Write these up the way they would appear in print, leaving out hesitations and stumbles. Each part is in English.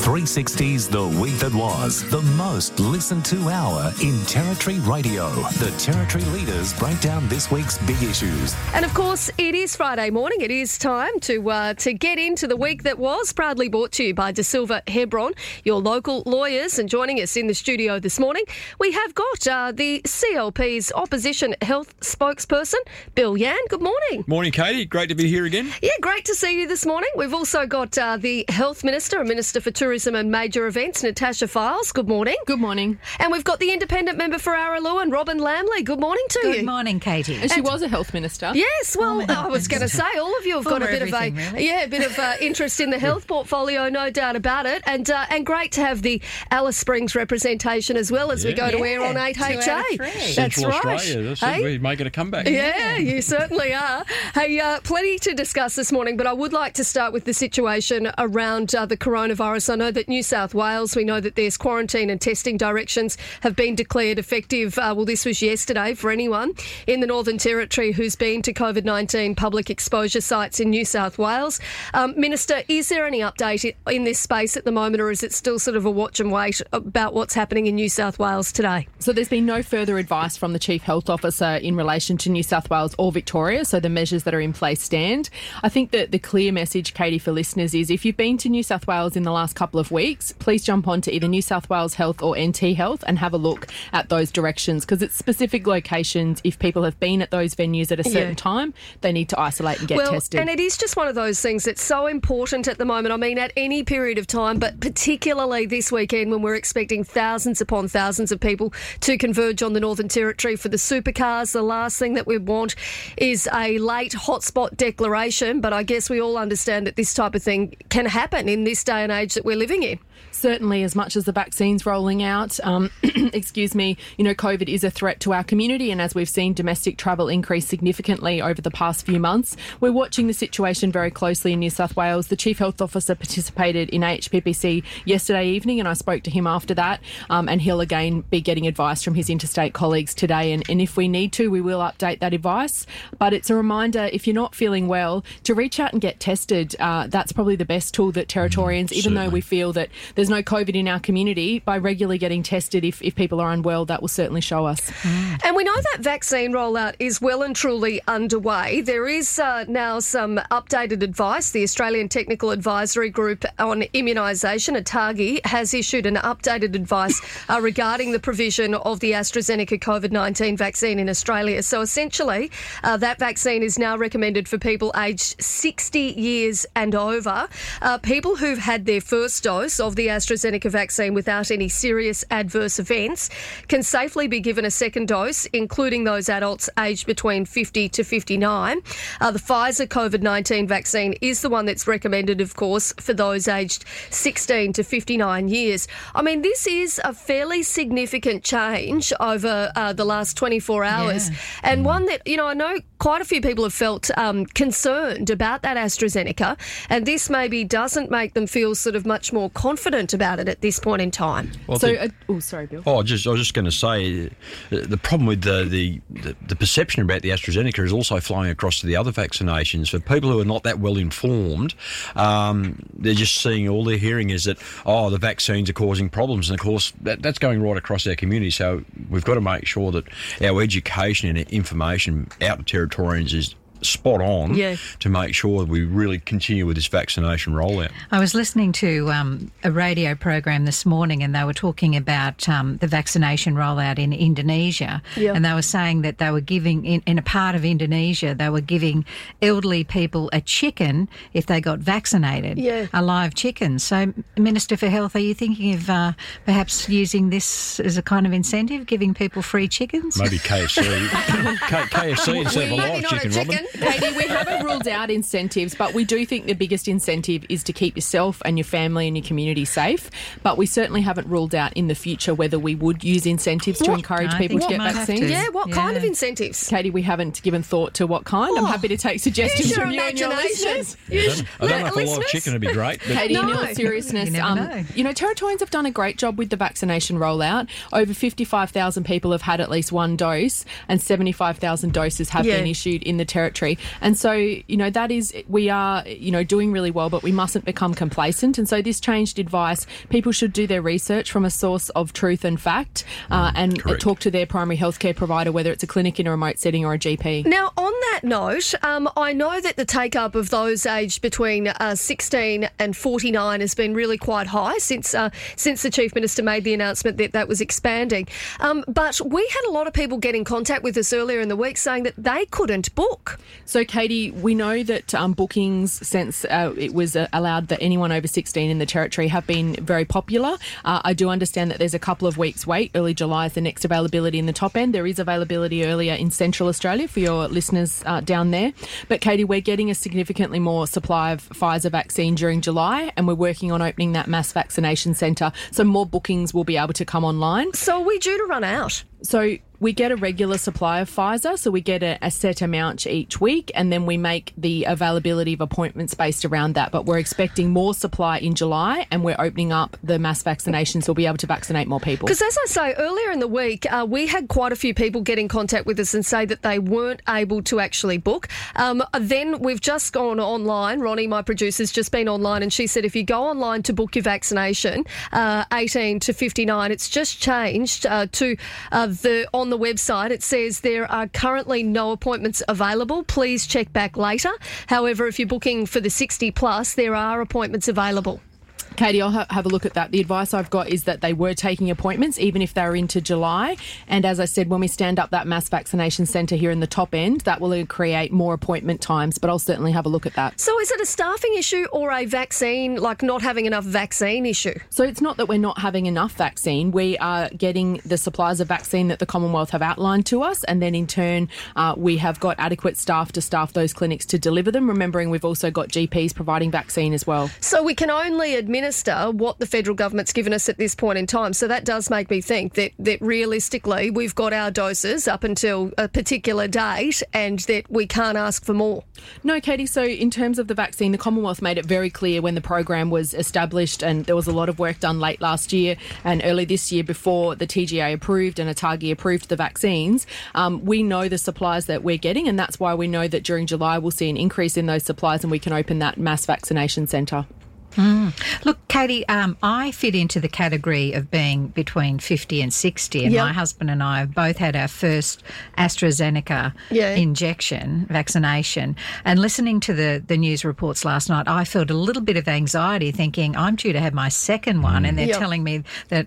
360's The Week That Was, the most listened to hour in Territory Radio. The Territory leaders break down this week's big issues. And of course, it is Friday morning. It is time to get into The Week That Was, proudly brought to you by De Silva Hebron, your local lawyers. And joining us in the studio this morning, we have got the CLP's Opposition Health spokesperson, Bill Yan. Good morning. Morning, Katie. Great to be here again. Yeah, great to see you this morning. We've also got the Health Minister and Minister for Tourism and Major Events, Natasha Files. Good morning. Good morning. And we've got the Independent Member for Araloo, Robin Lamley. Good morning to you. Good morning, Katie. And she was a Health Minister. Yes, well, I was going to say, all of you have got a bit of interest in the health portfolio, no doubt about it. And great to have the Alice Springs representation as well as we go to air on 8HA. That's Central right. Australia. We're making a comeback. Yeah, you certainly are. Hey, plenty to discuss this morning, but I would like to start with the situation around the coronavirus. I know that New South Wales, we know that there's quarantine and testing directions have been declared effective. This was yesterday for anyone in the Northern Territory who's been to COVID-19 public exposure sites in New South Wales. Minister, is there any update in this space at the moment, or is it still sort of a watch and wait about what's happening in New South Wales today? So there's been no further advice from the Chief Health Officer in relation to New South Wales or Victoria, so the measures that are in place stand. I think that the clear message, Katie, for listeners is if you've been to New South Wales in the last couple of weeks, please jump on to either New South Wales Health or NT Health and have a look at those directions, because it's specific locations. If people have been at those venues at a certain time, they need to isolate and get tested. And it is just one of those things that's so important at the moment. I mean, at any period of time, but particularly this weekend when we're expecting thousands upon thousands of people to converge on the Northern Territory for the supercars. The last thing that we want is a late hotspot declaration, but I guess we all understand that this type of thing can happen in this day and age that we're living in. Certainly, as much as the vaccine's rolling out, COVID is a threat to our community, and as we've seen domestic travel increase significantly over the past few months, we're watching the situation very closely in New South Wales. The Chief Health Officer participated in AHPPC yesterday evening, and I spoke to him after that, and he'll again be getting advice from his interstate colleagues today, and if we need to, we will update that advice. But it's a reminder, if you're not feeling well, to reach out and get tested. That's probably the best tool that Territorians, even though we feel that there's no COVID in our community, by regularly getting tested if people are unwell, that will certainly show us. And we know that vaccine rollout is well and truly underway. There is now some updated advice. The Australian Technical Advisory Group on Immunisation, ATAGI, has issued an updated advice regarding the provision of the AstraZeneca COVID-19 vaccine in Australia. So essentially, that vaccine is now recommended for people aged 60 years and over. People who've had their first dose of the AstraZeneca vaccine without any serious adverse events can safely be given a second dose, including those adults aged between 50 to 59. The Pfizer COVID-19 vaccine is the one that's recommended, of course, for those aged 16 to 59 years. I mean, this is a fairly significant change over the last 24 hours, and one that, I know quite a few people have felt concerned about that AstraZeneca, and this maybe doesn't make them feel sort of much more confident about it at this point in time. Well, sorry, Bill. I was just going to say, the problem with the perception about the AstraZeneca is also flowing across to the other vaccinations. For people who are not that well informed, they're just seeing, all they're hearing is that, the vaccines are causing problems. And of course, that's going right across our community. So we've got to make sure that our education and information out to Territorians is spot on to make sure we really continue with this vaccination rollout. I was listening to a radio program this morning, and they were talking about the vaccination rollout in Indonesia, and they were saying that they were giving, in a part of Indonesia, they were giving elderly people a chicken if they got vaccinated, a live chicken. So, Minister for Health, are you thinking of perhaps using this as a kind of incentive, giving people free chickens? Maybe KFC. KFC instead of a live chicken, Robin. Katie, we haven't ruled out incentives, but we do think the biggest incentive is to keep yourself and your family and your community safe. But we certainly haven't ruled out in the future whether we would use incentives to encourage people to get vaccines. What kind of incentives? Katie, we haven't given thought to what kind. I'm happy to take suggestions from you and your listeners. I don't know if a live chicken would be great. But Katie, in all seriousness, Territorians have done a great job with the vaccination rollout. Over 55,000 people have had at least one dose, and 75,000 doses have been issued in the Territory Territory. And so, that is, we are, doing really well, but we mustn't become complacent. And so this changed advice, people should do their research from a source of truth and fact and talk to their primary healthcare provider, whether it's a clinic in a remote setting or a GP. Now, on that note, I know that the take-up of those aged between 16 and 49 has been really quite high since the Chief Minister made the announcement that was expanding. But we had a lot of people get in contact with us earlier in the week saying that they couldn't book. So, Katie, we know that bookings since it was allowed that anyone over 16 in the Territory have been very popular. I do understand that there's a couple of weeks wait. Early July is the next availability in the top end. There is availability earlier in Central Australia for your listeners down there. But, Katie, we're getting a significantly more supply of Pfizer vaccine during July, and we're working on opening that mass vaccination centre. So more bookings will be able to come online. So are we due to run out? So we get a regular supply of Pfizer, so we get a set amount each week, and then we make the availability of appointments based around that. But we're expecting more supply in July, and we're opening up the mass vaccinations, so we'll be able to vaccinate more people. Because as I say, earlier in the week, we had quite a few people get in contact with us and say that they weren't able to actually book. Then we've just gone online. Ronnie, my producer's just been online, and she said if you go online to book your vaccination, 18 to 59, it's just changed to on the website. It says there are currently no appointments available. Please check back later. However, if you're booking for the 60 plus, there are appointments available. Katie, I'll have a look at that. The advice I've got is that they were taking appointments, even if they're into July. And as I said, when we stand up that mass vaccination centre here in the top end, that will create more appointment times, but I'll certainly have a look at that. So is it a staffing issue or a vaccine, like not having enough vaccine issue? So it's not that we're not having enough vaccine. We are getting the supplies of vaccine that the Commonwealth have outlined to us, and then in turn, we have got adequate staff to staff those clinics to deliver them, remembering we've also got GPs providing vaccine as well. So we can only administer what the federal government's given us at this point in time. So that does make me think that realistically we've got our doses up until a particular date and that we can't ask for more. No, Katie, so in terms of the vaccine, the Commonwealth made it very clear when the program was established, and there was a lot of work done late last year and early this year before the TGA approved and ATAGI approved the vaccines. We know the supplies that we're getting, and that's why we know that during July we'll see an increase in those supplies and we can open that mass vaccination centre. Look, Katie, I fit into the category of being between 50 and 60, and my husband and I have both had our first AstraZeneca vaccination. And listening to the news reports last night, I felt a little bit of anxiety thinking I'm due to have my second one, and they're telling me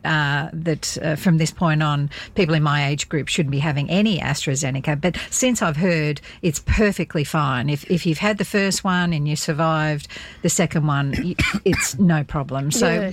that from this point on, people in my age group shouldn't be having any AstraZeneca. But since I've heard, it's perfectly fine. If you've had the first one and you survived the second one, it's no problem. So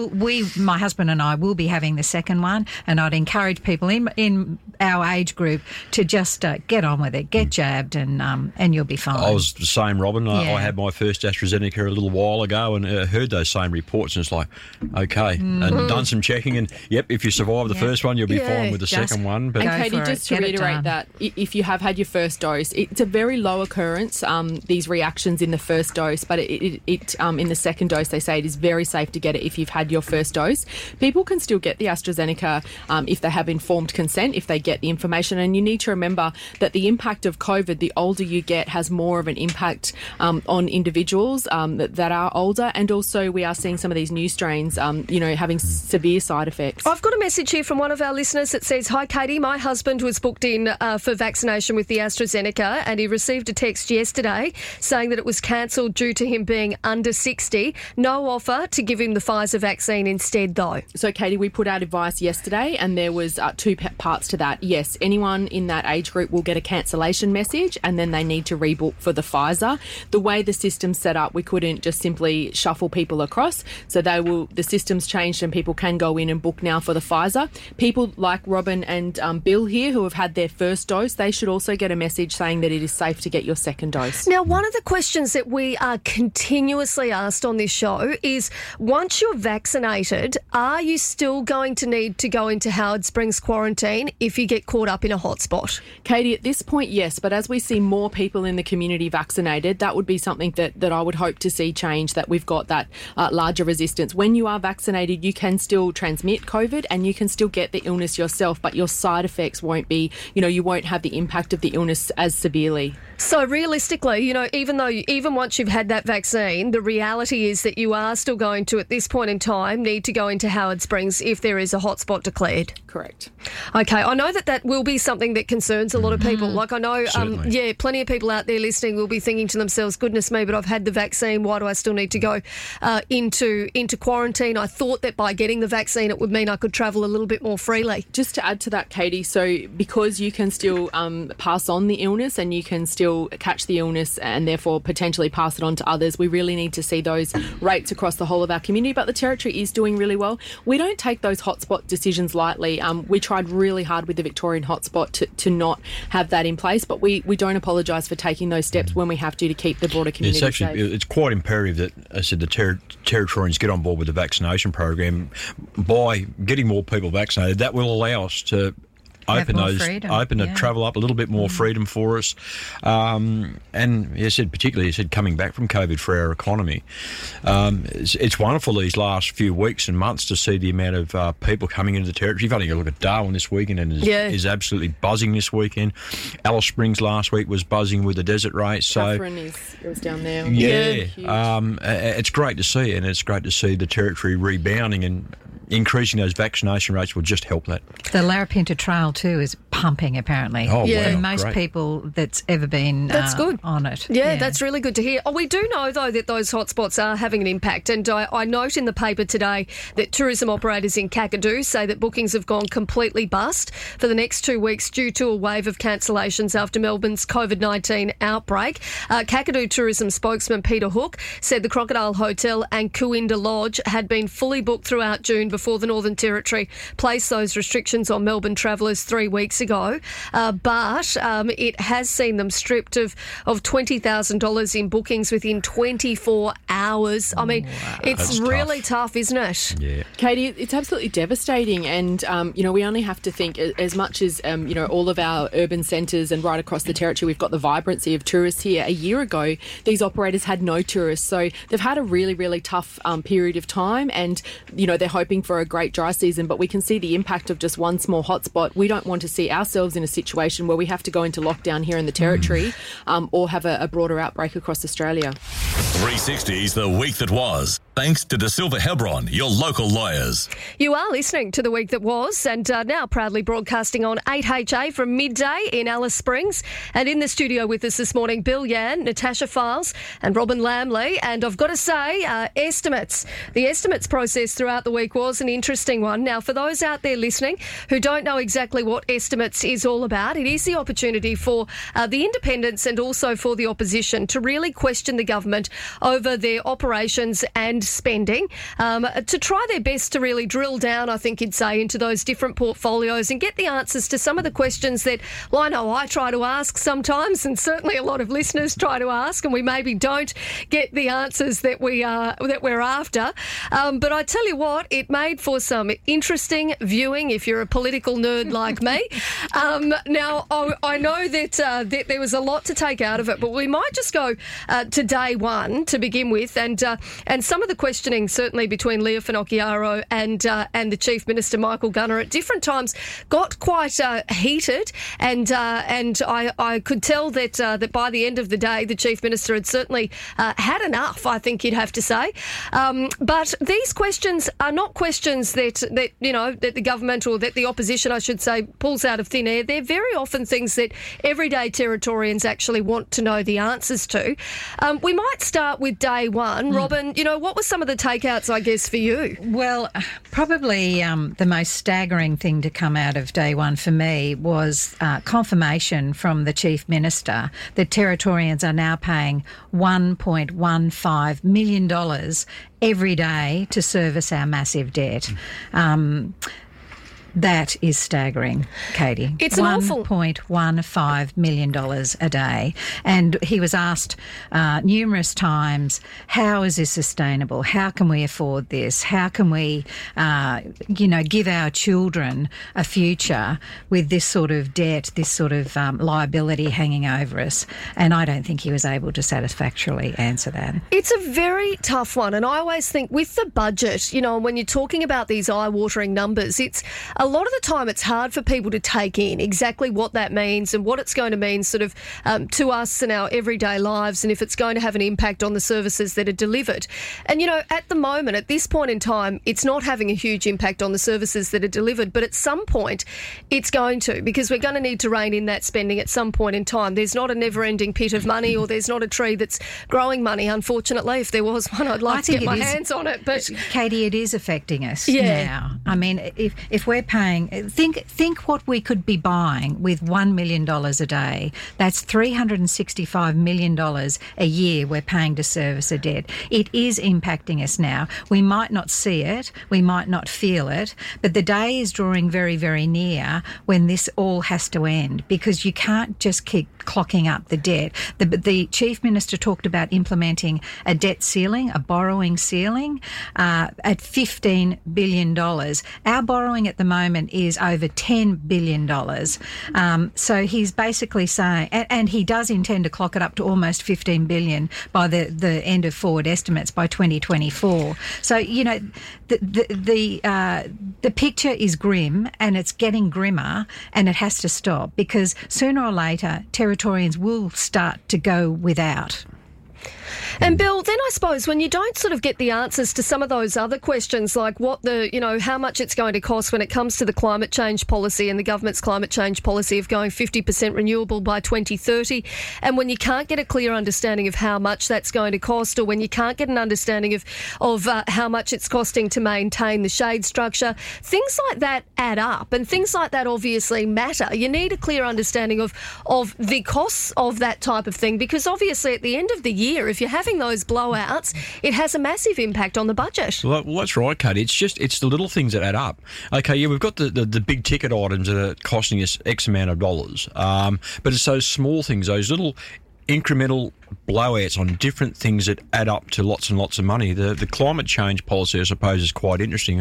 my husband and I will be having the second one, and I'd encourage people in our age group to just get on with it, get jabbed, and you'll be fine. I was the same, Robin. I had my first AstraZeneca a little while ago and heard those same reports, and it's like, okay, and done some checking, and if you survive the first one, you'll be fine with the second one. But and Katie, just to reiterate that, if you have had your first dose, it's a very low occurrence, these reactions in the first dose, but it in the second dose, they say it is very safe to get it if you've had your first dose. People can still get the AstraZeneca if they have informed consent, if they get the information. And you need to remember that the impact of COVID, the older you get, has more of an impact on individuals that are older. And also we are seeing some of these new strains, having severe side effects. I've got a message here from one of our listeners that says, "Hi, Katie, my husband was booked in for vaccination with the AstraZeneca, and he received a text yesterday saying that it was cancelled due to him being under 60. No offer to give him the Pfizer vaccine instead, though." So, Katie, we put out advice yesterday, and there was two parts to that. Yes, anyone in that age group will get a cancellation message, and then they need to rebook for the Pfizer. The way the system's set up, we couldn't just simply shuffle people across. So the system's changed, and people can go in and book now for the Pfizer. People like Robin and Bill here who have had their first dose, they should also get a message saying that it is safe to get your second dose. Now, one of the questions that we are continuously asked on this this show is, once you're vaccinated, are you still going to need to go into Howard Springs quarantine if you get caught up in a hotspot? Katie, at this point, yes, but as we see more people in the community vaccinated, that would be something that I would hope to see change, that we've got that larger resistance. When you are vaccinated, you can still transmit COVID and you can still get the illness yourself, but your side effects won't be, you won't have the impact of the illness as severely. So realistically, even once you've had that vaccine, the reality is that you are still going to, at this point in time, need to go into Howard Springs if there is a hotspot declared. Correct. Okay, I know that will be something that concerns a lot of people. Like, I know, plenty of people out there listening will be thinking to themselves, goodness me, but I've had the vaccine, why do I still need to go into quarantine? I thought that by getting the vaccine it would mean I could travel a little bit more freely. Just to add to that, Katie, so because you can still pass on the illness and you can still catch the illness and therefore potentially pass it on to others, we really need to see those rates across the whole of our community. But the Territory is doing really well. We don't take those hotspot decisions lightly. We tried really hard with the Victorian hotspot to not have that in place, but we don't apologise for taking those steps when we have to keep the broader community safe. It's quite imperative that, as I said, the Territorians get on board with the vaccination program. By getting more people vaccinated, that will allow us to open the travel up, a little bit more freedom for us. And particularly coming back from COVID for our economy. It's wonderful these last few weeks and months to see the amount of people coming into the Territory. You've only got to look at Darwin this weekend and is absolutely buzzing this weekend. Alice Springs last week was buzzing with the desert race. Catherine was down there. It's great to see, and it's great to see the Territory rebounding, and increasing those vaccination rates will just help that. The Larapinta Trail too is pumping, apparently. Oh, yeah. For most people that's ever been that's good. On it. Yeah, that's really good to hear. We do know, though, that those hotspots are having an impact, and I note in the paper today that tourism operators in Kakadu say that bookings have gone completely bust for the next 2 weeks due to a wave of cancellations after Melbourne's COVID-19 outbreak. Kakadu tourism spokesman Peter Hook said the Crocodile Hotel and Cooinda Lodge had been fully booked throughout June before the Northern Territory placed those restrictions on Melbourne travellers 3 weeks ago. But it has seen them stripped of $20,000 in bookings within 24 hours. I mean, it's really tough, isn't it? Yeah. Katie, it's absolutely devastating. And, we only have to think, as much as, all of our urban centres and right across the Territory, we've got the vibrancy of tourists here. A year ago, these operators had no tourists. So they've had a really, really tough period of time, and, they're hoping for a great dry season, but we can see the impact of just one small hotspot. We don't want to see ourselves in a situation where we have to go into lockdown here in the Territory or have a broader outbreak across Australia. 360's The Week That Was, thanks to De Silva Hebron, your local lawyers. You are listening to The Week That Was, and now proudly broadcasting on 8HA from midday in Alice Springs. And in the studio with us this morning, Bill Yan, Natasha Files and Robin Lamley. And I've got to say, estimates. The estimates process throughout the week was an interesting one. Now, for those out there listening who don't know exactly what estimates is all about, it is the opportunity for the independents and also for the opposition to really question the government over their operations and spending, to try their best to really drill down, I think you'd say, into those different portfolios and get the answers to some of the questions that, well, I know I try to ask sometimes, and certainly a lot of listeners try to ask, and we maybe don't get the answers that we're after. But I tell you what, it made for some interesting viewing if you're a political nerd like me. Now, I know that there was a lot to take out of it, but we might just go to day one to begin with, and some of the questioning certainly between Leah Finocchiaro and the Chief Minister Michael Gunner at different times got quite heated, and I could tell that by the end of the day the Chief Minister had certainly had enough, I think you'd have to say. But these questions are not questions that the government, or that the opposition, I should say, pulls out of thin air. They're very often things that everyday Territorians actually want to know the answers to. We might start with day one. Robin, what were some of the takeouts, I guess, for you? Well, probably the most staggering thing to come out of day one for me was confirmation from the Chief Minister that Territorians are now paying $1.15 million every day to service our massive debt. That is staggering, Katie. It's an awful $1.15 million a day. And he was asked numerous times, how is this sustainable? How can we afford this? How can we, give our children a future with this sort of debt, this sort of liability hanging over us? And I don't think he was able to satisfactorily answer that. It's a very tough one. And I always think with the budget, when you're talking about these eye-watering numbers, it's a lot of the time it's hard for people to take in exactly what that means and what it's going to mean sort of to us in our everyday lives, and if it's going to have an impact on the services that are delivered. And, at the moment, at this point in time, it's not having a huge impact on the services that are delivered, but at some point it's going to, because we're going to need to rein in that spending at some point in time. There's not a never-ending pit of money, or there's not a tree that's growing money, unfortunately. If there was one, I'd like to get my hands on it. But Katie, it is affecting us now. I mean, if we're paying, think what we could be buying with $1 million a day. That's $365 million a year we're paying to service a debt. It is impacting us now. We might not see it, we might not feel it, but the day is drawing very, very near when this all has to end, because you can't just keep clocking up the debt. The Chief Minister talked about implementing a debt ceiling, a borrowing ceiling, at $15 billion. Our borrowing at the moment is over $10 billion. So he's basically saying, and he does intend to clock it up to almost $15 billion by the end of forward estimates by 2024. So, the picture is grim, and it's getting grimmer, and it has to stop, because sooner or later Territorians will start to go without. And Bill, then I suppose when you don't sort of get the answers to some of those other questions, like what how much it's going to cost when it comes to the climate change policy and the government's climate change policy of going 50% renewable by 2030, and when you can't get a clear understanding of how much that's going to cost, or when you can't get an understanding of how much it's costing to maintain the shade structure, things like that add up, and things like that obviously matter. You need a clear understanding of the costs of that type of thing, because obviously at the end of the year, if you're having those blowouts, it has a massive impact on the budget. Well, that's right, Katie. It's the little things that add up. Okay, yeah, we've got the big ticket items that are costing us X amount of dollars, but it's those small things, those little incremental blowouts on different things that add up to lots and lots of money. The climate change policy, I suppose, is quite interesting.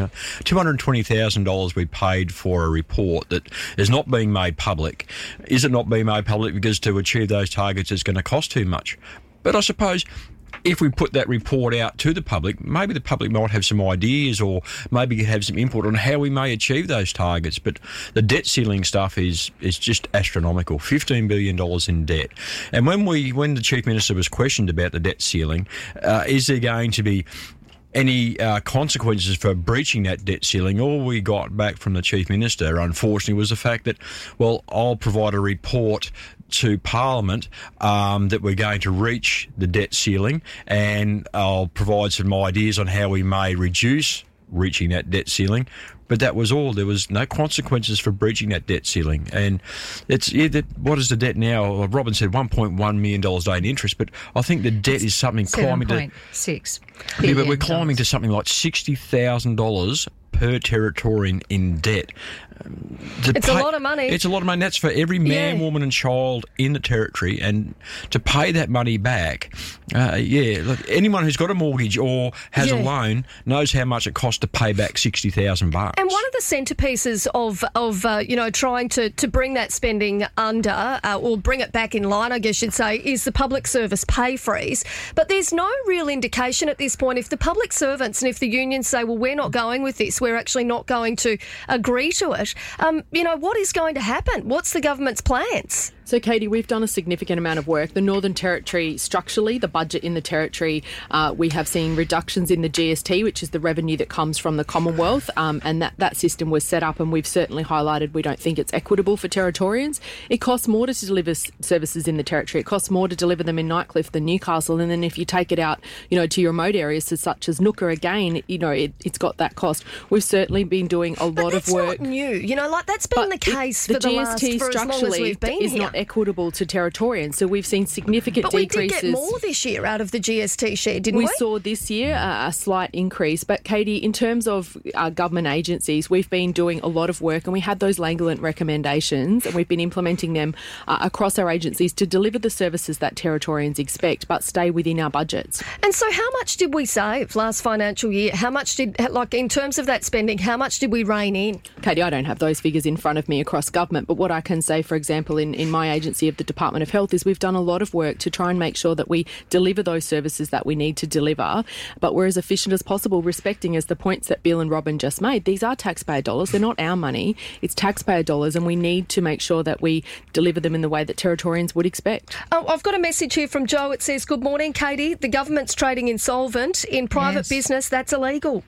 $220,000 we paid for a report that is not being made public. Is it not being made public because to achieve those targets it's going to cost too much? But I suppose if we put that report out to the public, maybe the public might have some ideas, or maybe have some input on how we may achieve those targets. But the debt ceiling stuff is just astronomical, $15 billion in debt. And when the Chief Minister was questioned about the debt ceiling, is there going to be any consequences for breaching that debt ceiling, all we got back from the Chief Minister, unfortunately, was the fact that, well, I'll provide a report to Parliament that we're going to reach the debt ceiling, and I'll provide some ideas on how we may reduce reaching that debt ceiling. But that was all. There was no consequences for breaching that debt ceiling. And what is the debt now? Well, Robin said $1.1 million a day in interest, but I think the debt is something climbing to $7.6 billion. Yeah, but we're climbing to something like $60,000 per Territorian in debt. It's a lot of money. It's a lot of money. That's for every man, woman and child in the Territory. And to pay that money back, look, anyone who's got a mortgage or has a loan knows how much it costs to pay back $60,000. And one of the centrepieces of trying to bring that spending under, or bring it back in line, I guess you'd say, is the public service pay freeze. But there's no real indication at this point if the public servants and if the unions say, well, we're not going with this, we're actually not going to agree to it. What is going to happen? What's the government's plans? So, Katie, we've done a significant amount of work. The Northern Territory, structurally, the budget in the Territory, we have seen reductions in the GST, which is the revenue that comes from the Commonwealth, and that system was set up, and we've certainly highlighted we don't think it's equitable for Territorians. It costs more to deliver services in the Territory. It costs more to deliver them in Nightcliff than Newcastle, and then if you take it out, to your remote areas such as Nooka, again, it's got that cost. We've certainly been doing a lot of work. But that's not new. That's been the case for as long as we've been here. equitable to Territorians. So we've seen significant decreases. But we did get more this year out of the GST share, didn't we? We saw this year a slight increase. But, Katie, in terms of government agencies, we've been doing a lot of work, and we had those Langland recommendations, and we've been implementing them across our agencies to deliver the services that Territorians expect, but stay within our budgets. And so how much did we save last financial year? How much did, in terms of that spending, how much did we rein in? Katie, I don't have those figures in front of me across government, but what I can say, for example, in my agency of the Department of Health is we've done a lot of work to try and make sure that we deliver those services that we need to deliver, but we're as efficient as possible, respecting, as the points that Bill and Robin just made, these are taxpayer dollars. They're not our money. It's taxpayer dollars, and we need to make sure that we deliver them in the way that Territorians would expect. Oh, I've got a message here from Joe. It says, good morning, Katie. The government's trading insolvent. In private business, that's illegal.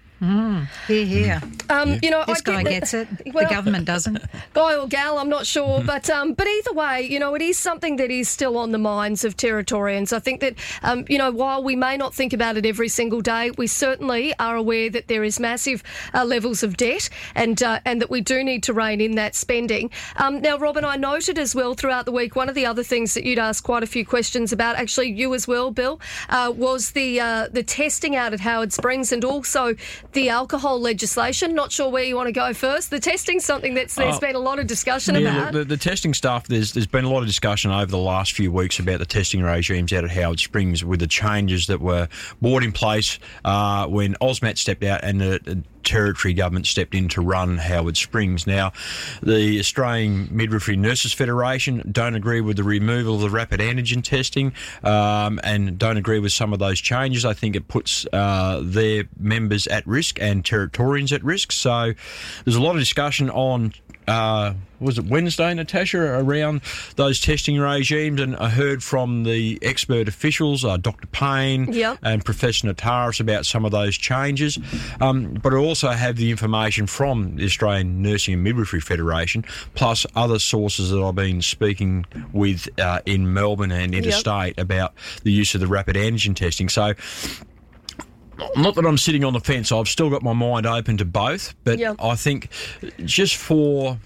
Here. This guy gets it. The government doesn't. Guy or gal, I'm not sure. But either way, it is something that is still on the minds of Territorians. I think that, while we may not think about it every single day, we certainly are aware that there is massive levels of debt and that we do need to rein in that spending. Now, Robin, I noted as well throughout the week, one of the other things that you'd asked quite a few questions about, actually you as well, Bill, was the testing out at Howard Springs and also the alcohol legislation. Not sure where you want to go first. The testing's something there's been a lot of discussion about. The testing stuff, there's been a lot of discussion over the last few weeks about the testing regimes out at Howard Springs with the changes that were brought in place when AUSMAT stepped out and the Territory government stepped in to run Howard Springs. Now, the Australian Midwifery Nurses Federation don't agree with the removal of the rapid antigen testing and don't agree with some of those changes. I think it puts their members at risk and Territorians at risk. So there's a lot of discussion on was it Wednesday, Natasha, around those testing regimes, and I heard from the expert officials, Dr. Payne and Professor Nataris, about some of those changes. But I also have the information from the Australian Nursing and Midwifery Federation, plus other sources that I've been speaking with in Melbourne and interstate about the use of the rapid antigen testing. So, not that I'm sitting on the fence, I've still got my mind open to both, but I think just for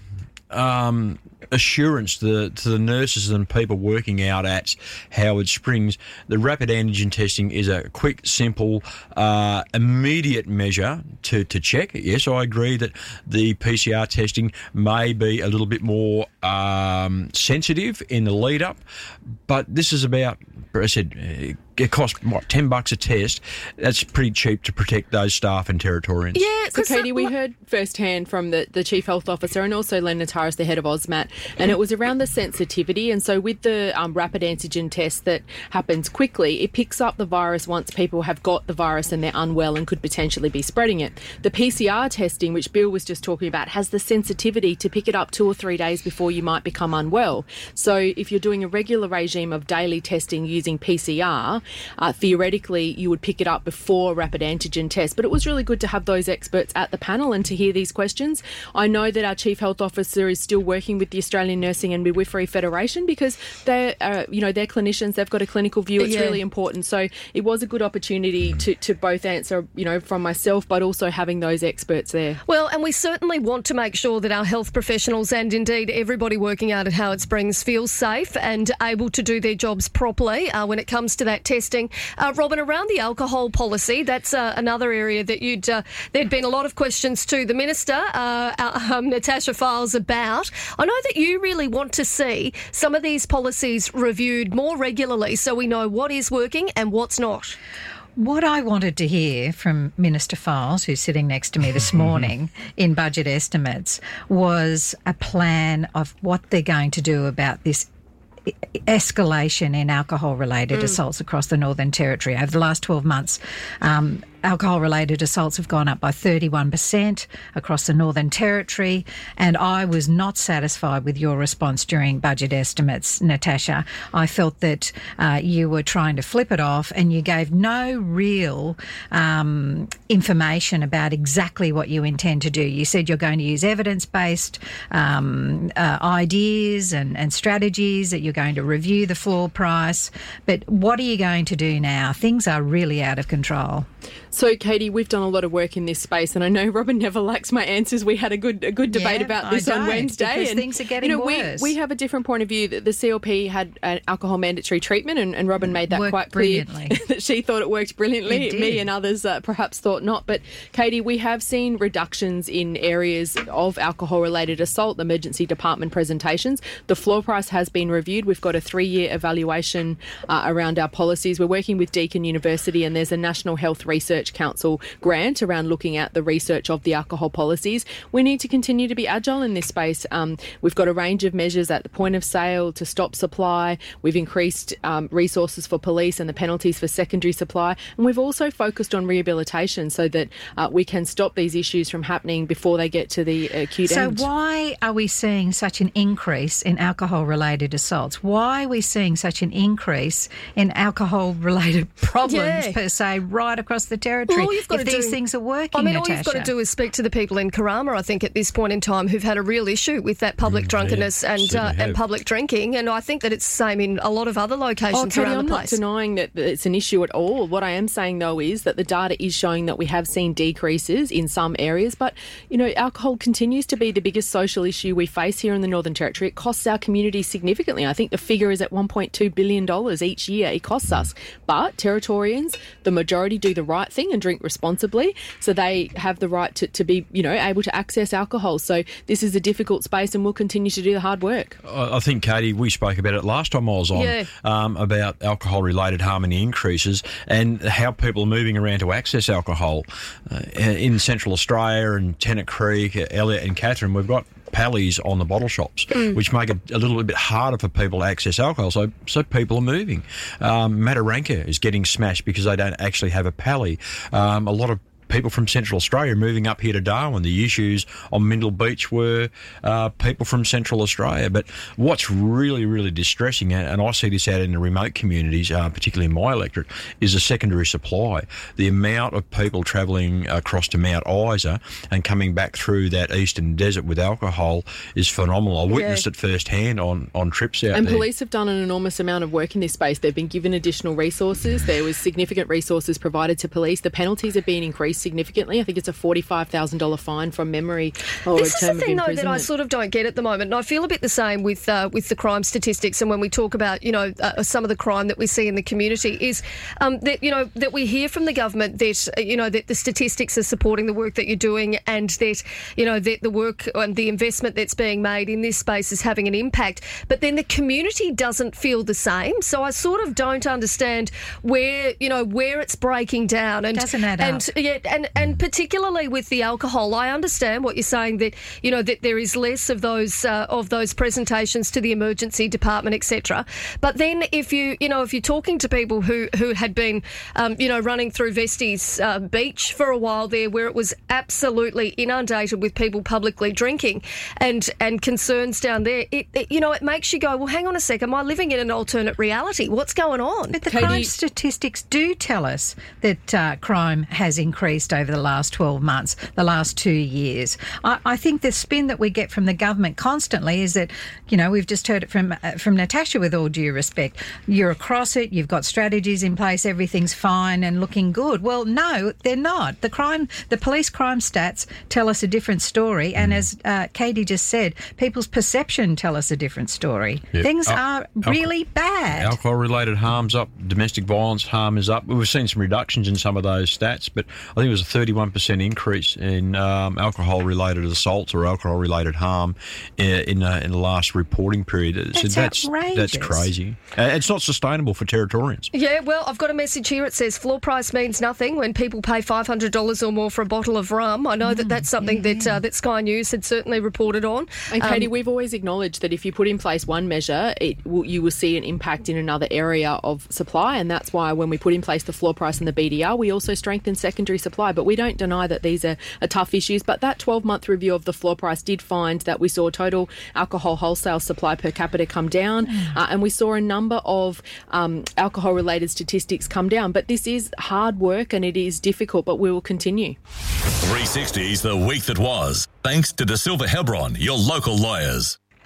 assurance to the nurses and people working out at Howard Springs, the rapid antigen testing is a quick, simple, immediate measure to check. Yes, I agree that the PCR testing may be a little bit more sensitive in the lead up, but this is about, I said, it costs, $10 a test. That's pretty cheap to protect those staff and Territorians. Yeah, so Katie, we heard firsthand from the Chief Health Officer and also Len Nataris, the head of AUSMAT, and it was around the sensitivity. And so with the rapid antigen test that happens quickly, it picks up the virus once people have got the virus and they're unwell and could potentially be spreading it. The PCR testing, which Bill was just talking about, has the sensitivity to pick it up 2 or 3 days before you might become unwell. So if you're doing a regular regime of daily testing using PCR, theoretically you would pick it up before rapid antigen test. But it was really good to have those experts at the panel and to hear these questions. I know that our Chief Health Officer is still working with the Australian Nursing and Midwifery Federation because they're clinicians, they've got a clinical view. It's really important. So it was a good opportunity to both answer, from myself, but also having those experts there. Well, and we certainly want to make sure that our health professionals and indeed everybody working out at Howard Springs feels safe and able to do their jobs properly when it comes to that testing. Robin, around the alcohol policy, that's another area that there'd been a lot of questions to the Minister, Natasha Files, about. I know that you really want to see some of these policies reviewed more regularly so we know what is working and what's not. What I wanted to hear from Minister Files, who's sitting next to me this morning in budget estimates, was a plan of what they're going to do about this escalation in alcohol-related assaults across the Northern Territory. Over the last 12 months, alcohol-related assaults have gone up by 31% across the Northern Territory, and I was not satisfied with your response during budget estimates, Natasha. I felt that you were trying to flip it off and you gave no real information about exactly what you intend to do. You said you're going to use evidence-based ideas and strategies, that you're going to review the floor price, but what are you going to do now? Things are really out of control. So, Katie, we've done a lot of work in this space, and I know Robin never likes my answers. We had a good debate about this on Wednesday. Because things are getting worse. We have a different point of view. That the CLP had an alcohol mandatory treatment, and Robin made that quite clear that she thought it worked brilliantly. Me and others perhaps thought not. But, Katie, we have seen reductions in areas of alcohol-related assault, emergency department presentations. The floor price has been reviewed. We've got a 3-year evaluation around our policies. We're working with Deakin University, and there's a National Health Research Council grant around looking at the research of the alcohol policies. We need to continue to be agile in this space. We've got a range of measures at the point of sale to stop supply. We've increased resources for police and the penalties for secondary supply. And we've also focused on rehabilitation so that we can stop these issues from happening before they get to the acute end. So why are we seeing such an increase in alcohol-related assaults? Why are we seeing such an increase in alcohol-related problems per se right across the territory? Well, all you've got if to these do, things are working, all you've got to do is speak to the people in Karama, I think, at this point in time, who've had a real issue with that public drunkenness and public drinking. And I think that it's the same in a lot of other locations around the place. I'm not denying that it's an issue at all. What I am saying, though, is that the data is showing that we have seen decreases in some areas. But, alcohol continues to be the biggest social issue we face here in the Northern Territory. It costs our community significantly. I think the figure is at $1.2 billion each year it costs us. But Territorians, the majority, do the right thing and drink responsibly, so they have the right to be, able to access alcohol. So this is a difficult space, and we'll continue to do the hard work. I think, Katie, we spoke about it last time I was on, about alcohol-related harm and the increases and how people are moving around to access alcohol. In Central Australia and Tennant Creek, Elliot and Katherine, we've got pallies on the bottle shops, which make it a little bit harder for people to access alcohol. So people are moving. Mataranka is getting smashed because they don't actually have a pally. A lot of people from Central Australia moving up here to Darwin. The issues on Mindle Beach were people from Central Australia. But what's really, really distressing, and I see this out in the remote communities, particularly in my electorate, is the secondary supply. The amount of people travelling across to Mount Isa and coming back through that eastern desert with alcohol is phenomenal. I witnessed it firsthand on trips out and there. Police have done an enormous amount of work in this space. They've been given additional resources. There was significant resources provided to police. The penalties have been increased significantly. I think it's a $45,000 fine from memory or this a term is the thing, of though, that I sort of don't get at the moment, and I feel a bit the same with the crime statistics. And when we talk about some of the crime that we see in the community, is that we hear from the government that that the statistics are supporting the work that you're doing, and that that the work and the investment that's being made in this space is having an impact. But then the community doesn't feel the same. So I sort of don't understand where it's breaking down. And doesn't add up. And particularly with the alcohol, I understand what you're saying, that that there is less of those presentations to the emergency department, etc. But then if you're talking to people who had been running through Vesties Beach for a while there, where it was absolutely inundated with people publicly drinking, and concerns down there, it makes you go, well, hang on a second, am I living in an alternate reality? What's going on? But the crime statistics do tell us that crime has increased over the last 12 months, the last 2 years. I think the spin that we get from the government constantly is that, we've just heard it from Natasha, with all due respect. You're across it, you've got strategies in place, everything's fine and looking good. Well, no, they're not. The police crime stats tell us a different story, and as Katie just said, people's perception tell us a different story. Yep. Things are really bad. Alcohol-related harm's up, domestic violence harm is up. We've seen some reductions in some of those stats, but I think it was a 31% increase in alcohol-related assaults or alcohol-related harm in the last reporting period. That's outrageous. That's crazy. It's not sustainable for Territorians. Yeah, well, I've got a message here. It says floor price means nothing when people pay $500 or more for a bottle of rum. I know that's something that Sky News had certainly reported on. And Katie, we've always acknowledged that if you put in place one measure, you will see an impact in another area of supply, and that's why when we put in place the floor price and the BDR, we also strengthen secondary supply. But we don't deny that these are tough issues. But that 12-month review of the floor price did find that we saw total alcohol wholesale supply per capita come down, and we saw a number of alcohol-related statistics come down. But this is hard work and it is difficult, but we will continue. 360's The Week That Was. Thanks to De Silva Hebron, your local lawyers.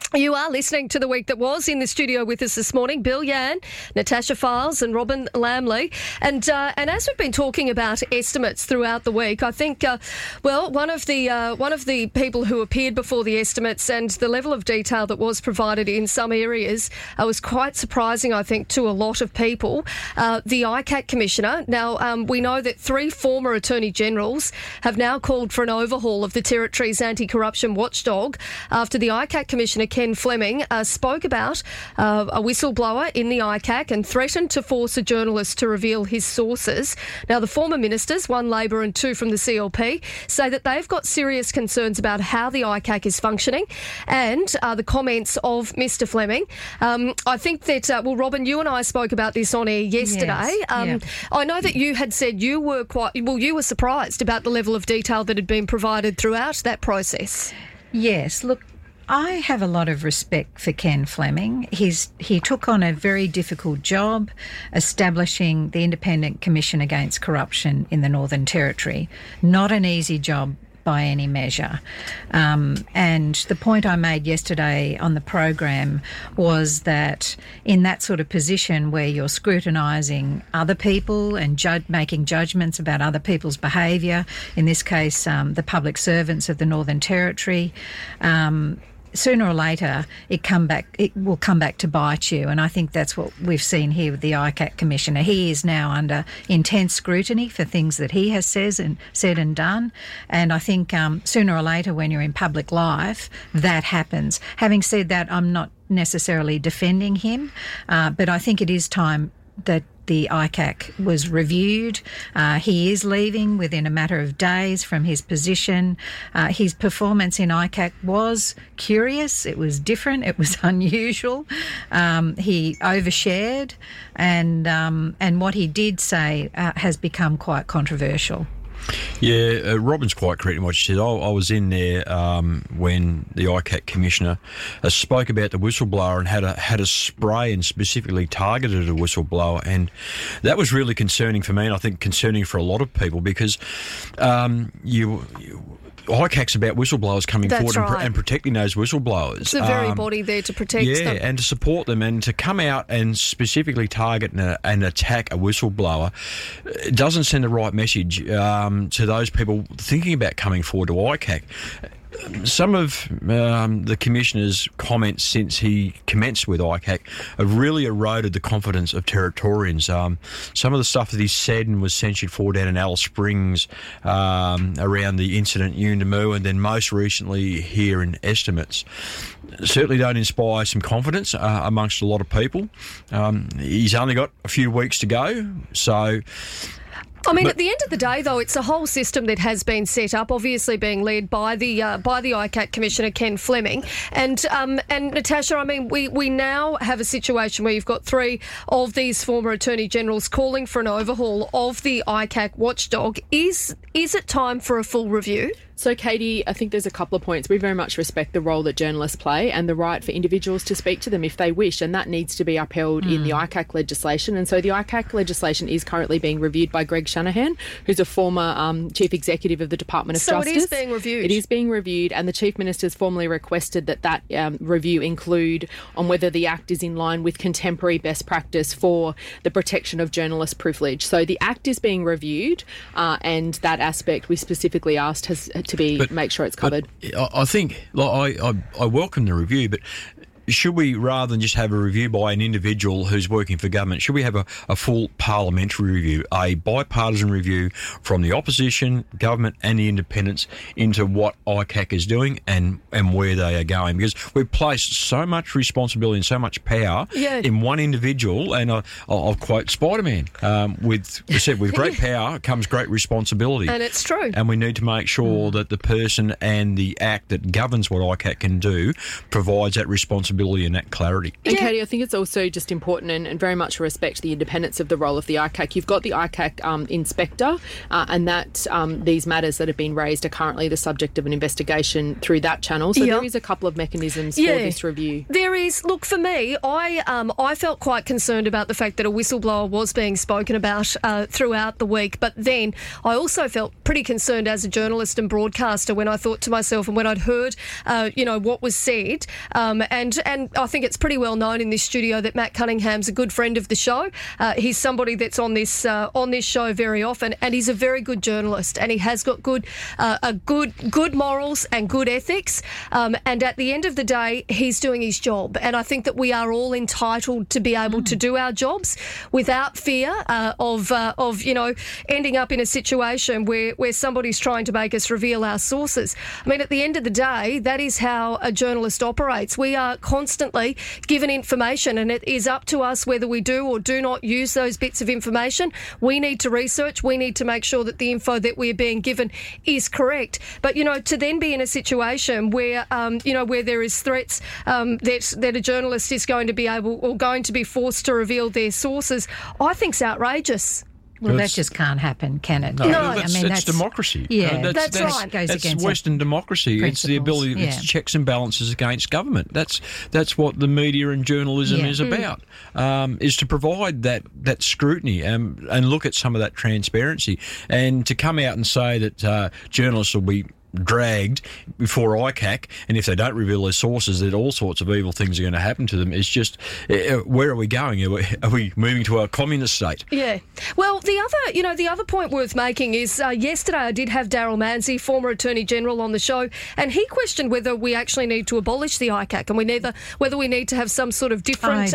You are listening to The Week That Was. In the studio with us this morning, Bill Yan, Natasha Files and Robin Lamley. And as we've been talking about estimates throughout the week, I think, one of the people who appeared before the estimates and the level of detail that was provided in some areas was quite surprising, I think, to a lot of people. The ICAC Commissioner. Now, we know that 3 former Attorney Generals have now called for an overhaul of the Territory's anti-corruption watchdog after the ICAC Commissioner, Ken Fleming, spoke about a whistleblower in the ICAC and threatened to force a journalist to reveal his sources. Now, the former ministers, 1 Labor and 2 from the CLP, say that they've got serious concerns about how the ICAC is functioning and the comments of Mr Fleming. I think that, Robin, you and I spoke about this on air yesterday. Yes, I know that you had said you were surprised about the level of detail that had been provided throughout that process. Yes, look, I have a lot of respect for Ken Fleming. He took on a very difficult job establishing the Independent Commission Against Corruption in the Northern Territory. Not an easy job by any measure. And the point I made yesterday on the program was that in that sort of position where you're scrutinising other people and making judgments about other people's behaviour, in this case the public servants of the Northern Territory, sooner or later it will come back to bite you, and I think that's what we've seen here with the ICAC Commissioner. He is now under intense scrutiny for things that he has said and done, and I think sooner or later when you're in public life that happens. Having said that, I'm not necessarily defending him, but I think it is time that the ICAC was reviewed. He is leaving within a matter of days from his position. His performance in ICAC was curious. It was different. It was unusual. He overshared, and what he did say has become quite controversial. Yeah, Robin's quite correct in what she said. I was in there when the ICAC Commissioner spoke about the whistleblower and had a spray and specifically targeted a whistleblower, and that was really concerning for me, and I think concerning for a lot of people, because ICAC's about whistleblowers coming That's forward right. and protecting those whistleblowers. It's the very body there to protect them. Yeah, and to support them, and to come out and specifically target and attack a whistleblower, it doesn't send the right message to those people thinking about coming forward to ICAC. Some of the Commissioner's comments since he commenced with ICAC have really eroded the confidence of Territorians. Some of the stuff that he said and was censured for down in Alice Springs around the incident Yuendamu, and then most recently here in estimates, certainly don't inspire some confidence amongst a lot of people. He's only got a few weeks to go, so... At the end of the day, though, it's a whole system that has been set up, obviously being led by the ICAC Commissioner, Ken Fleming. And Natasha, we now have a situation where you've got 3 of these former Attorney Generals calling for an overhaul of the ICAC watchdog. Is it time for a full review? So, Katie, I think there's a couple of points. We very much respect the role that journalists play and the right for individuals to speak to them if they wish, and that needs to be upheld in the ICAC legislation. And so the ICAC legislation is currently being reviewed by Greg Shanahan, who's a former Chief Executive of the Department of Justice. So it is being reviewed? It is being reviewed, and the Chief Minister's formally requested that review include on whether the Act is in line with contemporary best practice for the protection of journalist privilege. So the Act is being reviewed, and that aspect we specifically asked has to make sure it's covered. I think, I welcome the review, but should we, rather than just have a review by an individual who's working for government, should we have a full parliamentary review, a bipartisan review from the opposition, government and the independents into what ICAC is doing and where they are going? Because we've placed so much responsibility and so much power in one individual, and I'll quote Spider-Man, with great power comes great responsibility. And it's true. And we need to make sure that the person and the act that governs what ICAC can do provides that responsibility accountability and that clarity. And Katie, I think it's also just important and very much respect the independence of the role of the ICAC. You've got the ICAC inspector, and that these matters that have been raised are currently the subject of an investigation through that channel. So there is a couple of mechanisms for this review. There is. Look, for me, I felt quite concerned about the fact that a whistleblower was being spoken about throughout the week, but then I also felt pretty concerned as a journalist and broadcaster when I thought to myself, and when I'd heard, what was said, and I think it's pretty well known in this studio that Matt Cunningham's a good friend of the show. He's somebody that's on this show very often, and he's a very good journalist, and he has got good morals and good ethics. And at the end of the day, he's doing his job, and I think that we are all entitled to be able to do our jobs without fear of ending up in a situation where somebody's trying to make us reveal our sources. I mean, at the end of the day, that is how a journalist operates. We are constantly given information, and it is up to us whether we do or do not use those bits of information. We need to research. We need to make sure that the info that we're being given is correct. But, to then be in a situation where, where there is threats that a journalist is going to be able or going to be forced to reveal their sources, I think is outrageous. Well, that just can't happen, can it? No, that's democracy. Yeah, that's right. That's Western democracy. Principles. It's the ability, it's checks and balances against government. That's what the media and journalism is about, is to provide that scrutiny and look at some of that transparency, and to come out and say that journalists will be dragged before ICAC, and if they don't reveal their sources, that all sorts of evil things are going to happen to them. It's just, where are we going? Are we moving to a communist state? Yeah. Well, the other point worth making is yesterday I did have Daryl Manzi, former Attorney General, on the show, and he questioned whether we actually need to abolish the ICAC and whether we need to have some sort of different,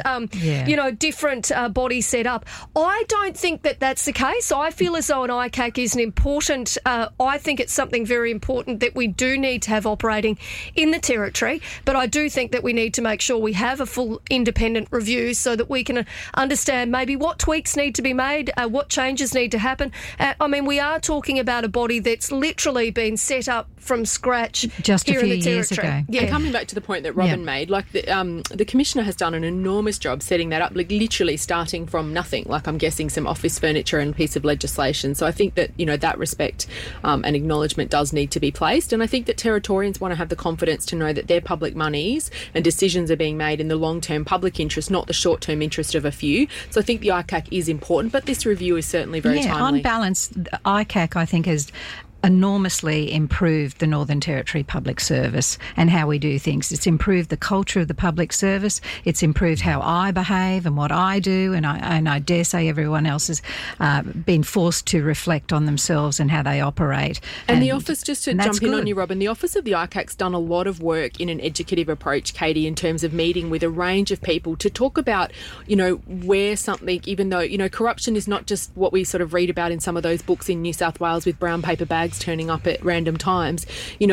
different body set up. I don't think that that's the case. I feel as though an ICAC is an important. I think it's something very important that we do need to have operating in the Territory, but I do think that we need to make sure we have a full independent review so that we can understand maybe what tweaks need to be made, what changes need to happen. We are talking about a body that's literally been set up from scratch just here a few in the years Territory. ago. Yeah. And coming back to the point that Robin made, the Commissioner has done an enormous job setting that up, literally starting from nothing, I'm guessing some office furniture and a piece of legislation. So I think that, that respect and acknowledgement does need to be placed. And I think that Territorians want to have the confidence to know that their public monies and decisions are being made in the long-term public interest, not the short-term interest of a few. So I think the ICAC is important, but this review is certainly very timely. On balance, ICAC, I think, has enormously improved the Northern Territory Public Service and how we do things. It's improved the culture of the public service. It's improved how I behave and what I do, and I dare say everyone else has been forced to reflect on themselves and how they operate. And the office, just to jump in on you, Robin, the Office of the ICAC's done a lot of work in an educative approach, Katie, in terms of meeting with a range of people to talk about, where something, even though, corruption is not just what we sort of read about in some of those books in New South Wales with brown paper bags turning up at random times,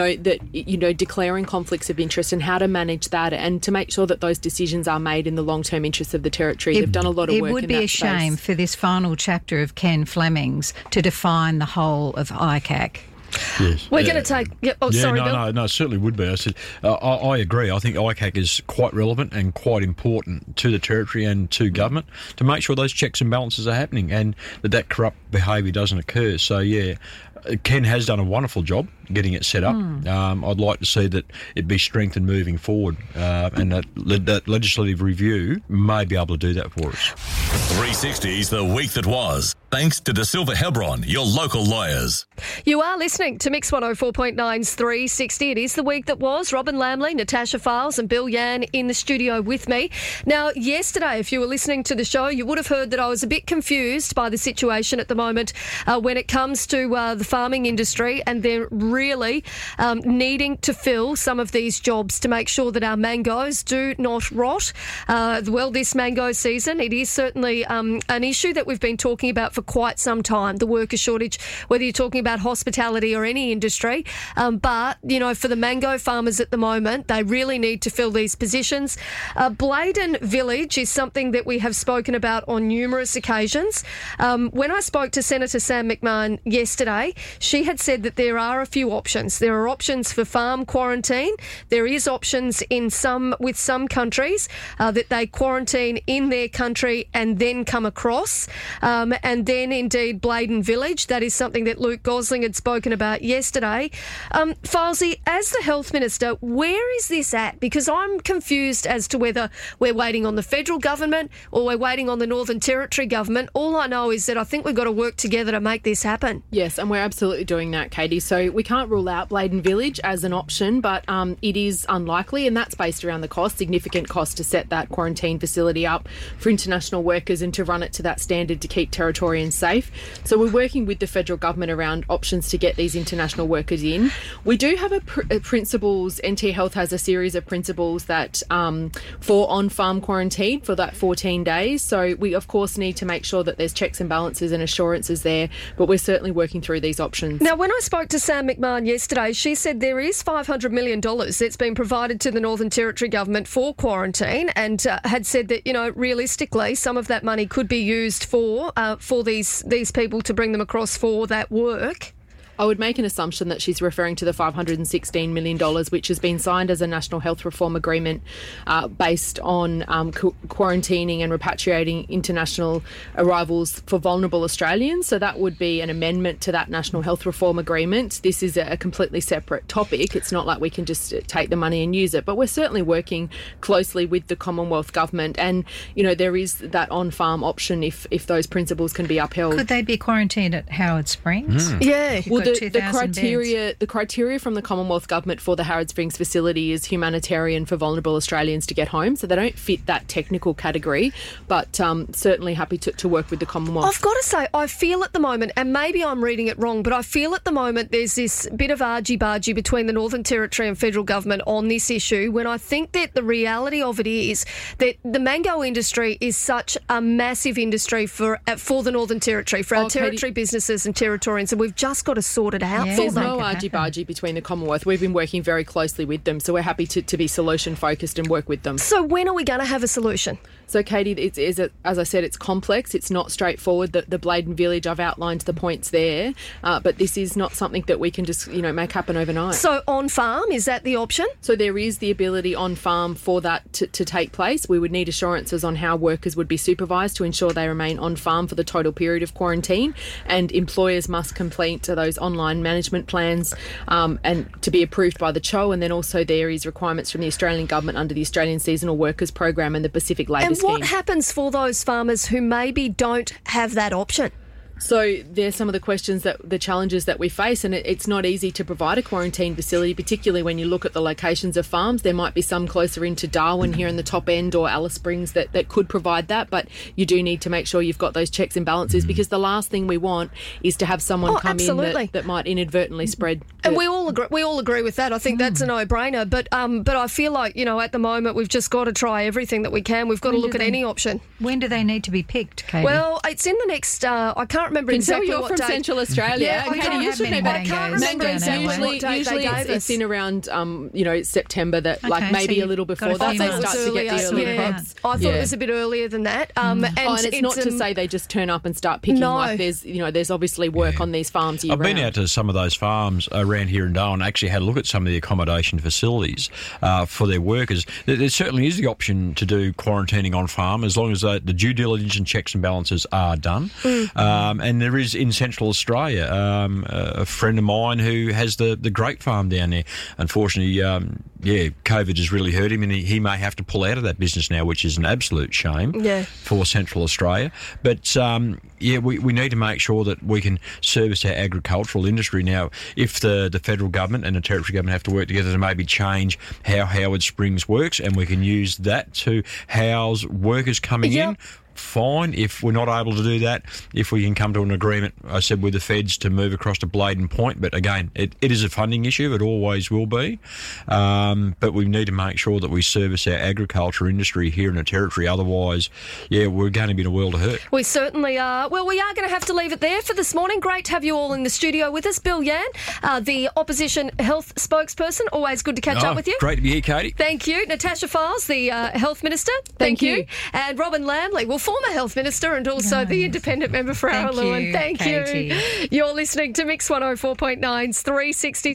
declaring conflicts of interest and how to manage that and to make sure that those decisions are made in the long-term interests of the Territory. They've done a lot of work in that space. It would be a shame for this final chapter of Ken Fleming's to define the whole of ICAC. Yes. We're going to take... sorry, Bill. No, it certainly would be. I said, I agree. I think ICAC is quite relevant and quite important to the Territory and to government to make sure those checks and balances are happening and that corrupt behaviour doesn't occur. So, Ken has done a wonderful job getting it set up. I'd like to see that it be strengthened moving forward, and that legislative review may be able to do that for us. 360's The Week That Was, thanks to De Silva Hebron, your local lawyers. You are listening to Mix 104.9's 360. It is The Week That Was. Robin Lamley, Natasha Files and Bill Yan in the studio with me. Now, yesterday, if you were listening to the show, you would have heard that I was a bit confused by the situation at the moment when it comes to the farming industry, and they're really needing to fill some of these jobs to make sure that our mangoes do not rot. This mango season, it is certainly an issue that we've been talking about for quite some time, the worker shortage, whether you're talking about hospitality or any industry. But, for the mango farmers at the moment, they really need to fill these positions. Blaydon Village is something that we have spoken about on numerous occasions. When I spoke to Senator Sam McMahon yesterday, she had said that there are a few options. There are options for farm quarantine. There is options with some countries that they quarantine in their country and then come across. And then indeed Blaydon Village. That is something that Luke Gosling had spoken about yesterday. Falsey, as the Health Minister, where is this at? Because I'm confused as to whether we're waiting on the federal government or we're waiting on the Northern Territory government. All I know is that I think we've got to work together to make this happen. Yes, and we're absolutely doing that, Katie. So we can't rule out Blaydon Village as an option, but it is unlikely, and that's based around the significant cost to set that quarantine facility up for international workers and to run it to that standard to keep Territorians safe. So we're working with the federal government around options to get these international workers in. We do have a principles, NT Health has a series of principles that for on-farm quarantine for that 14 days. So we, of course, need to make sure that there's checks and balances and assurances there, but we're certainly working through these options. Now, when I spoke to Sam McMahon yesterday, she said there is $500 million that's been provided to the Northern Territory government for quarantine, and had said that, realistically, some of that money could be used for these people to bring them across for that work. I would make an assumption that she's referring to the $516 million, which has been signed as a national health reform agreement based on quarantining and repatriating international arrivals for vulnerable Australians. So that would be an amendment to that national health reform agreement. This is a completely separate topic. It's not like we can just take the money and use it, but we're certainly working closely with the Commonwealth Government. And, there is that on-farm option if those principles can be upheld. Could they be quarantined at Howard Springs? Yeah. Well, the criteria from the Commonwealth Government for the Howard Springs facility is humanitarian for vulnerable Australians to get home, so they don't fit that technical category, but certainly happy to work with the Commonwealth. I've got to say, I feel at the moment, and maybe I'm reading it wrong, but I feel at the moment there's this bit of argy-bargy between the Northern Territory and federal government on this issue, when I think that the reality of it is that the mango industry is such a massive industry for the Northern Territory, for our territory businesses and Territorians, and we've just got to sort it out. There's no argy-bargy between the Commonwealth. We've been working very closely with them, so we're happy to be solution-focused and work with them. So when are we going to have a solution? So, Katie, as I said, it's complex. It's not straightforward. The Blaydon Village, I've outlined the points there, but this is not something that we can just, make happen overnight. So on-farm, is that the option? So there is the ability on-farm for that to take place. We would need assurances on how workers would be supervised to ensure they remain on-farm for the total period of quarantine, and employers must complete those online management plans and to be approved by the CHO, and then also there is requirements from the Australian Government under the Australian Seasonal Workers Program and the Pacific Labour Scheme. And what happens for those farmers who maybe don't have that option? So there's some of the challenges that we face, and it's not easy to provide a quarantine facility, particularly when you look at the locations of farms. There might be some closer into Darwin here in the top end or Alice Springs that could provide that, but you do need to make sure you've got those checks and balances, because the last thing we want is to have someone come in that might inadvertently spread. And we all agree with that. I think that's a no-brainer. But I feel like, at the moment we've just got to try everything that we can. We've got to look at any option. When do they need to be picked, Katie? Well, it's in the next. I can't remember exactly you're what from date. Central Australia. Yeah, and Katie, you should know I can't remember exactly what date they gave us. It's in around September, that maybe so a little before that they start to get the early crops. I thought it was a bit earlier than that. And it's not to say they just turn up and start picking. No. Like there's obviously work on these farms year I've been round. out to some of those farms around here in Darwin, actually had a look at some of the accommodation facilities for their workers. There certainly is the option to do quarantining on farm as long as the due diligence and checks and balances are done. And there is in Central Australia a friend of mine who has the grape farm down there. Unfortunately, COVID has really hurt him, and he may have to pull out of that business now, which is an absolute shame for Central Australia. But we need to make sure that we can service our agricultural industry. Now, if the federal government and the territory government have to work together to maybe change how Howard Springs works, and we can use that to house workers coming in, fine. If we're not able to do that, if we can come to an agreement, I said, with the feds to move across to Blaydon Point. But again, it is a funding issue. It always will be. But we need to make sure that we service our agriculture industry here in the territory. Otherwise, we're going to be in a world of hurt. We certainly are. Well, we are going to have to leave it there for this morning. Great to have you all in the studio with us. Bill Yan, the opposition health spokesperson. Always good to catch up with you. Great to be here, Katie. Thank you. Natasha Files, the health minister. Thank you. And Robin Lamley. We'll former Health Minister and also the independent member for Araluen. Thank Katie. you. You're listening to Mix 104.9's 360.